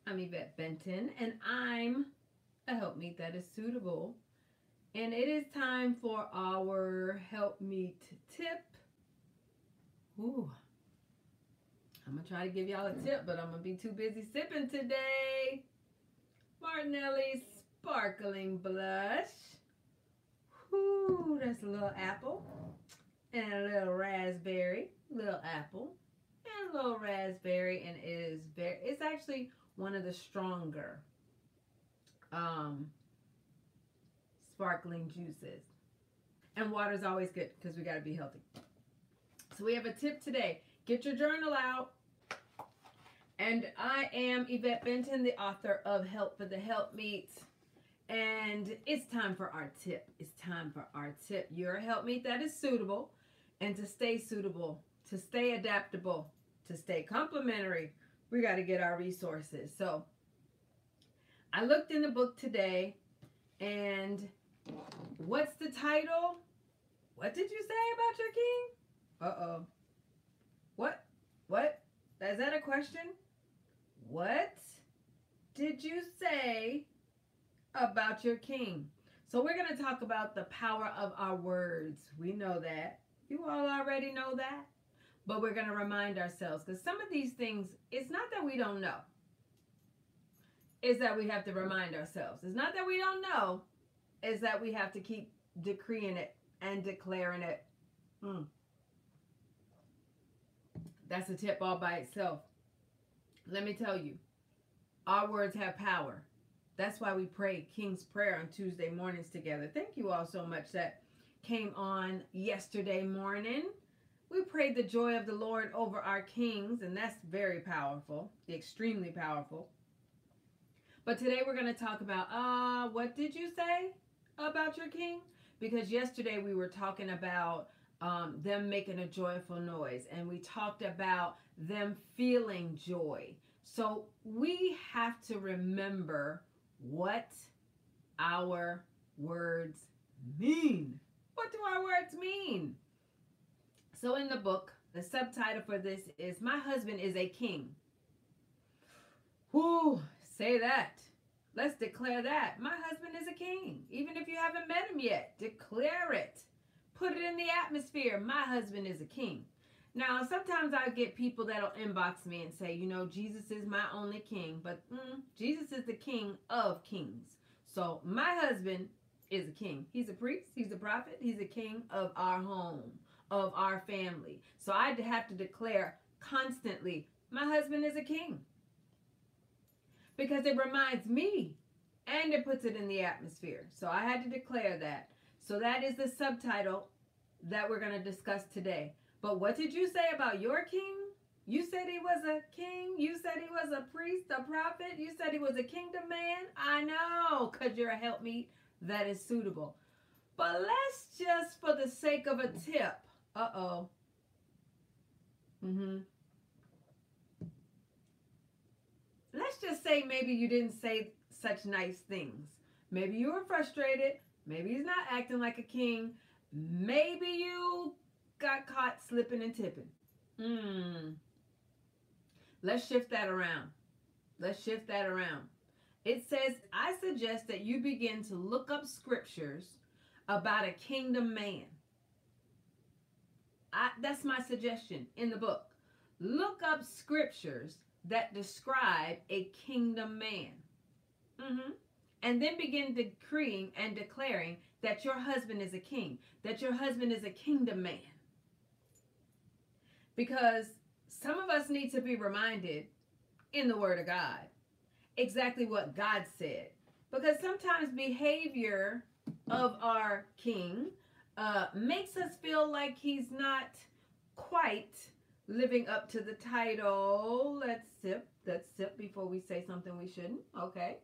I'm Yvette Benton, and I'm a helpmeet that is suitable. And it is time for our helpmeet tip. Ooh, I'm gonna try to give y'all a tip, but I'm gonna be too busy sipping today. Martinelli Sparkling Blush. Ooh, that's a little apple and a little raspberry. Little apple and a little raspberry, and it is very. It's actually one of the stronger um sparkling juices. And water is always good because we got to be healthy. So we have a tip today. Get your journal out. And I am Yvette Benton, the author of Help for the Helpmeet. And it's time for our tip. It's time for our tip. You're a helpmeet that is suitable. And to stay suitable, to stay adaptable, to stay complimentary, we got to get our resources. So I looked in the book today, and what's the title? What did you say about your king? Uh-oh. What? What? Is that a question? What did you say about your king? So we're going to talk about the power of our words. We know that. You all already know that. But we're going to remind ourselves, because some of these things, it's not that we don't know. It's that we have to remind ourselves. It's not that we don't know. It's that we have to keep decreeing it and declaring it. That's a tip all by itself. Let me tell you, our words have power. That's why we pray King's Prayer on Tuesday mornings together. Thank you all so much that came on yesterday morning. We prayed the joy of the Lord over our kings, and that's very powerful, extremely powerful. But today we're going to talk about, what did you say about your king? Because yesterday we were talking about them making a joyful noise, and we talked about them feeling joy. So we have to remember what our words mean. What do our words mean? So in the book, the subtitle for this is My Husband is a King. Whoo, say that. Let's declare that. My husband is a king. Even if you haven't met him yet, declare it. Put it in the atmosphere. My husband is a king. Now, sometimes I get people that'll inbox me and say, you know, Jesus is my only king. But Jesus is the king of kings. So my husband is a king. He's a priest. He's a prophet. He's a king of our home, of our family. So I have to declare constantly, my husband is a king. Because it reminds me and it puts it in the atmosphere. So I had to declare that. So that is the subtitle that we're going to discuss today. But what did you say about your king? You said he was a king. You said he was a priest, a prophet. You said he was a kingdom man. I know, because you're a helpmeet that is suitable. But let's just, for the sake of a tip. Uh-oh. Let's just say maybe you didn't say such nice things. Maybe you were frustrated. Maybe he's not acting like a king. Maybe you got caught slipping and tipping. Let's shift that around. Let's shift that around. It says, I suggest that you begin to look up scriptures about a kingdom man. That's my suggestion in the book. Look up scriptures that describe a kingdom man. And then begin decreeing and declaring that your husband is a king, that your husband is a kingdom man. Because some of us need to be reminded in the Word of God exactly what God said. Because sometimes behavior of our king makes us feel like he's not quite living up to the title. Let's sip before we say something we shouldn't. Okay.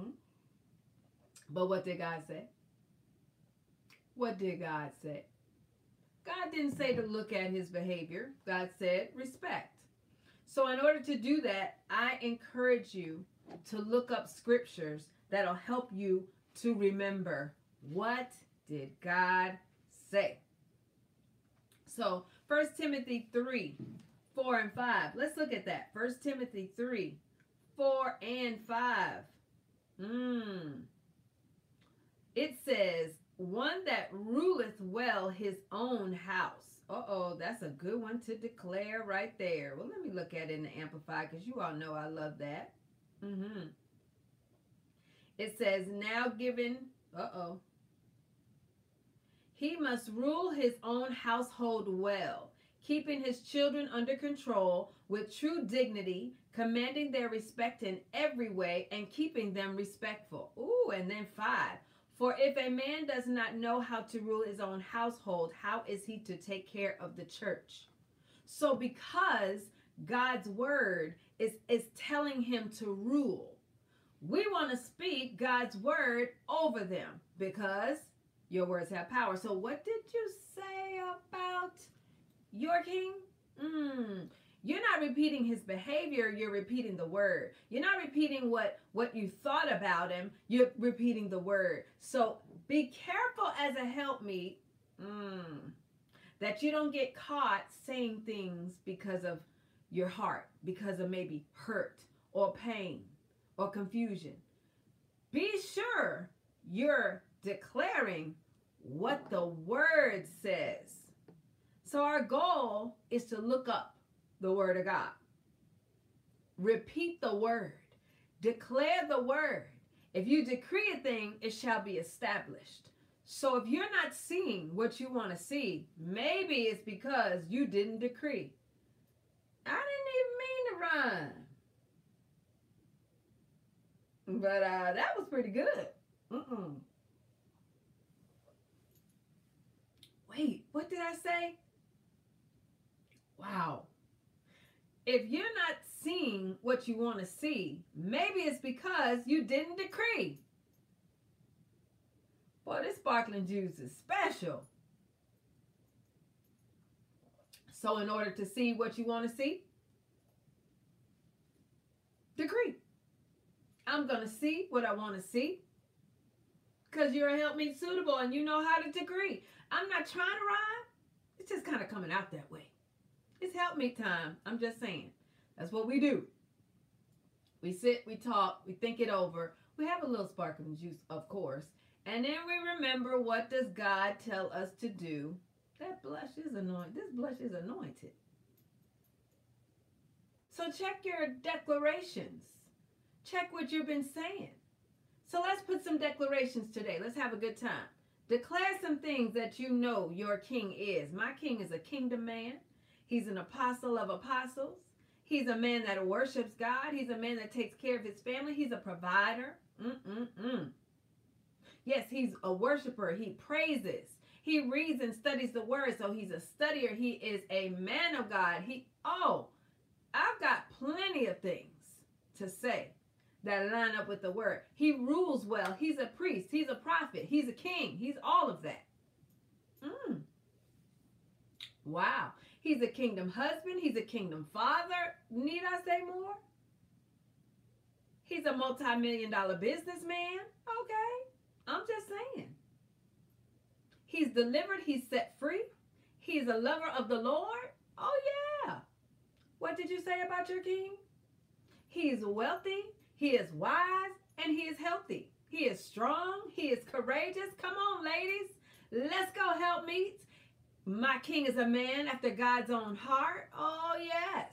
But what did God say? What did God say? God didn't say to look at his behavior. God said respect. So in order to do that, I encourage you to look up scriptures that'll help you to remember, what did God say? So 1 Timothy 3, 4 and 5. Let's look at that. 1 Timothy 3, 4 and 5. It says, one that ruleth well his own house. Uh-oh, that's a good one to declare right there. Well, let me look at it in the Amplified, because you all know I love that. It says, now given, he must rule his own household well, keeping his children under control with true dignity, commanding their respect in every way, and keeping them respectful. Ooh, and then 5. For if a man does not know how to rule his own household, how is he to take care of the church? So because God's word is telling him to rule, we want to speak God's word over them, because your words have power. So what did you say about your king? You're not repeating his behavior, you're repeating the word. You're not repeating what you thought about him, you're repeating the word. So be careful as a helpmeet that you don't get caught saying things because of your heart, because of maybe hurt or pain or confusion. Be sure you're declaring what the word says. So our goal is to look up the word of God. Repeat the word. Declare the word. If you decree a thing, it shall be established. So if you're not seeing what you want to see, maybe it's because you didn't decree. I didn't even mean to rhyme. But that was pretty good. Wait, what did I say? Wow. If you're not seeing what you want to see, maybe it's because you didn't decree. Boy, this sparkling juice is special. So in order to see what you want to see, decree. I'm going to see what I want to see, because you're a helpmeet suitable and you know how to decree. I'm not trying to rhyme. It's just kind of coming out that way. It's helpmeet time. I'm just saying. That's what we do. We sit, we talk, we think it over. We have a little sparkling juice, of course. And then we remember, what does God tell us to do? That blush is anointed. This blush is anointed. So check your declarations. Check what you've been saying. So let's put some declarations today. Let's have a good time. Declare some things that you know your king is. My king is a kingdom man. He's an apostle of apostles. He's a man that worships God. He's a man that takes care of his family. He's a provider. Yes, he's a worshiper. He praises. He reads and studies the word. So he's a studier. He is a man of God. I've got plenty of things to say that line up with the word. He rules well. He's a priest. He's a prophet. He's a king. He's all of that. Wow. He's a kingdom husband. He's a kingdom father. Need I say more? He's a multi-million-dollar businessman. Okay. I'm just saying. He's delivered. He's set free. He's a lover of the Lord. Oh, yeah. What did you say about your king? He is wealthy. He is wise. And he is healthy. He is strong. He is courageous. Come on, ladies. Let's go, helpmeet. My king is a man after God's own heart. Oh, yes.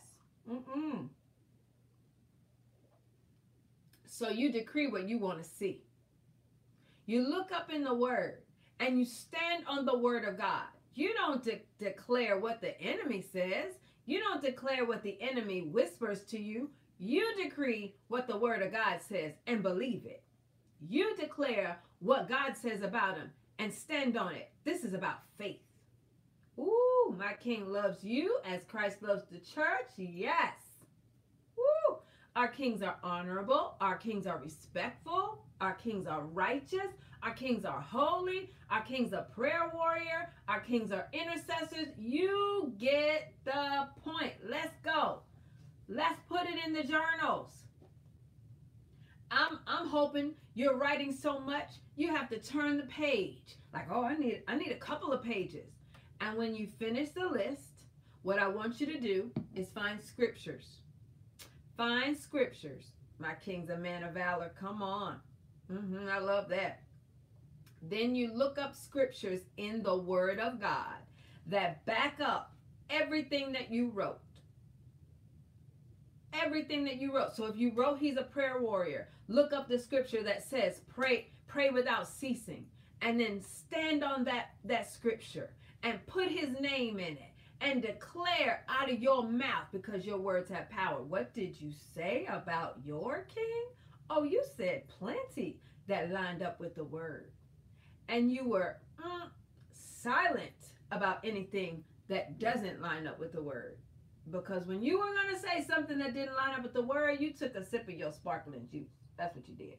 So you decree what you want to see. You look up in the word and you stand on the word of God. You don't declare what the enemy says. You don't declare what the enemy whispers to you. You decree what the word of God says and believe it. You declare what God says about him and stand on it. This is about faith. Ooh, my king loves you as Christ loves the church. Yes. Woo. Our kings are honorable. Our kings are respectful. Our kings are righteous. Our kings are holy. Our kings are prayer warrior. Our kings are intercessors. You get the point. Let's go. Let's put it in the journals. I'm hoping you're writing so much you have to turn the page. Like, oh, I need a couple of pages. And when you finish the list, what I want you to do is find scriptures. Find scriptures. My king's a man of valor. Come on. I love that. Then you look up scriptures in the Word of God that back up everything that you wrote. Everything that you wrote. So if you wrote he's a prayer warrior, look up the scripture that says pray without ceasing. And then stand on that scripture and put his name in it and declare out of your mouth, because your words have power. What did you say about your king? Oh, you said plenty that lined up with the word. And you were silent about anything that doesn't line up with the word. Because when you were going to say something that didn't line up with the word, you took a sip of your sparkling juice. That's what you did.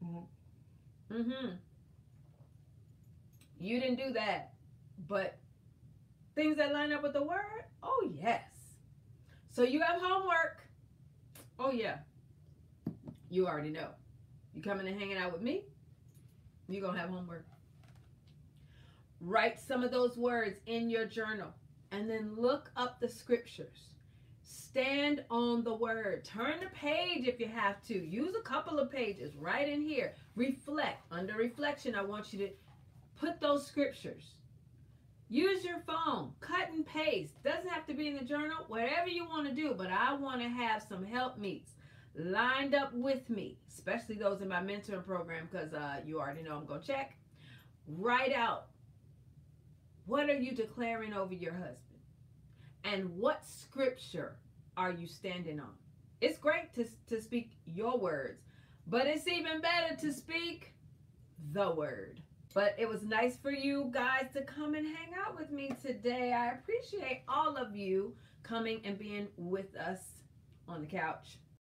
You didn't do that. But things that line up with the word, oh yes. So you have homework. Oh yeah. You already know. You coming and hanging out with me, you're going to have homework. Write some of those words in your journal and then look up the scriptures. Stand on the word. Turn the page if you have to. Use a couple of pages right in here. Reflect. Under reflection, I want you to put those scriptures. Use your phone. Cut and paste. Doesn't have to be in the journal. Whatever you want to do. But I want to have some helpmeets lined up with me, especially those in my mentoring program, because you already know I'm going to check. Write out, what are you declaring over your husband? And what scripture are you standing on? It's great to speak your words, but it's even better to speak the word. But it was nice for you guys to come and hang out with me today. I appreciate all of you coming and being with us on the couch.